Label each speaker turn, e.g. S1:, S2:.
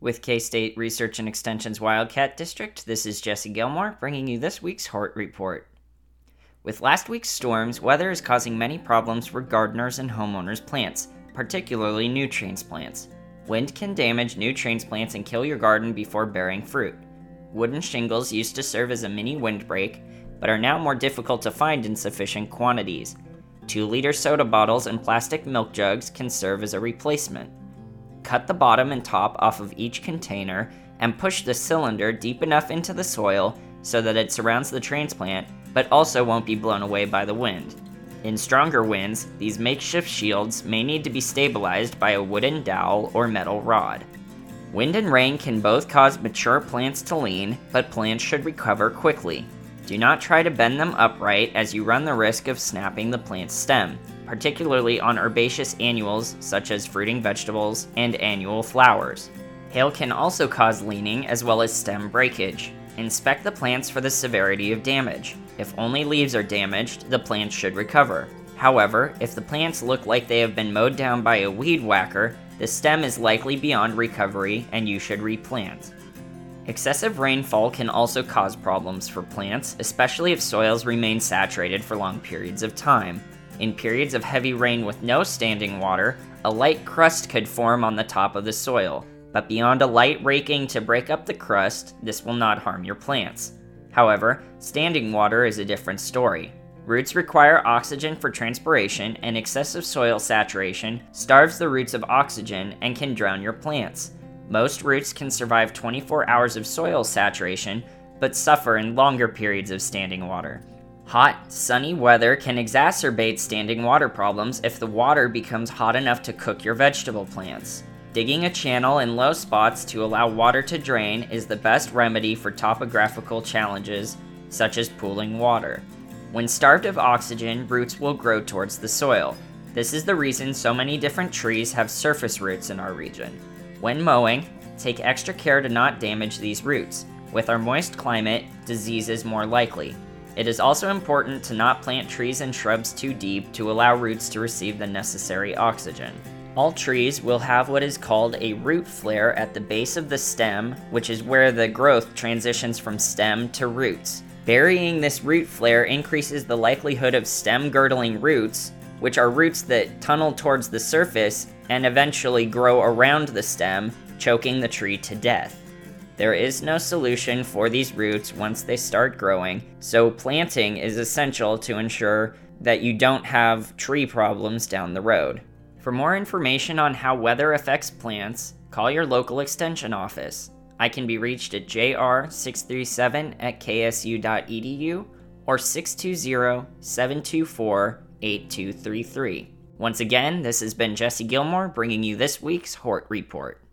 S1: With K-State Research and Extension's Wildcat District, this is Jesse Gilmore bringing you this week's Hort Report. With last week's storms, weather is causing many problems for gardeners and homeowners' plants, particularly new transplants. Wind can damage new transplants and kill your garden before bearing fruit. Wooden shingles used to serve as a mini windbreak, but are now more difficult to find in sufficient quantities. 2-liter soda bottles and plastic milk jugs can serve as a replacement. Cut the bottom and top off of each container and push the cylinder deep enough into the soil so that it surrounds the transplant, but also won't be blown away by the wind. In stronger winds, these makeshift shields may need to be stabilized by a wooden dowel or metal rod. Wind and rain can both cause mature plants to lean, but plants should recover quickly. Do not try to bend them upright as you run the risk of snapping the plant's stem, particularly on herbaceous annuals such as fruiting vegetables and annual flowers. Hail can also cause leaning as well as stem breakage. Inspect the plants for the severity of damage. If only leaves are damaged, the plants should recover. However, if the plants look like they have been mowed down by a weed whacker, the stem is likely beyond recovery and you should replant. Excessive rainfall can also cause problems for plants, especially if soils remain saturated for long periods of time. In periods of heavy rain with no standing water, a light crust could form on the top of the soil, but beyond a light raking to break up the crust, this will not harm your plants. However, standing water is a different story. Roots require oxygen for transpiration, and excessive soil saturation starves the roots of oxygen and can drown your plants. Most roots can survive 24 hours of soil saturation, but suffer in longer periods of standing water. Hot, sunny weather can exacerbate standing water problems if the water becomes hot enough to cook your vegetable plants. Digging a channel in low spots to allow water to drain is the best remedy for topographical challenges, such as pooling water. When starved of oxygen, roots will grow towards the soil. This is the reason so many different trees have surface roots in our region. When mowing, take extra care to not damage these roots. With our moist climate, disease is more likely. It is also important to not plant trees and shrubs too deep to allow roots to receive the necessary oxygen. All trees will have what is called a root flare at the base of the stem, which is where the growth transitions from stem to roots. Burying this root flare increases the likelihood of stem-girdling roots, which are roots that tunnel towards the surface and eventually grow around the stem, choking the tree to death. There is no solution for these roots once they start growing, so planting is essential to ensure that you don't have tree problems down the road. For more information on how weather affects plants, call your local extension office. I can be reached at jr637@ksu.edu or 620-724-8233. Once again, this has been Jesse Gilmore bringing you this week's Hort Report.